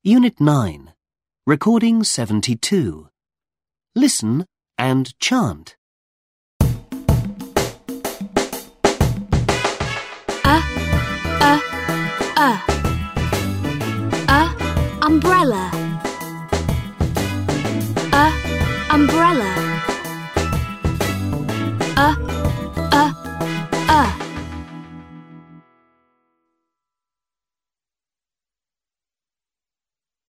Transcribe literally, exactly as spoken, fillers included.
Unit nine. Recording seventy-two. Listen and chant. A, a, a. A, umbrella. A, umbrella. A,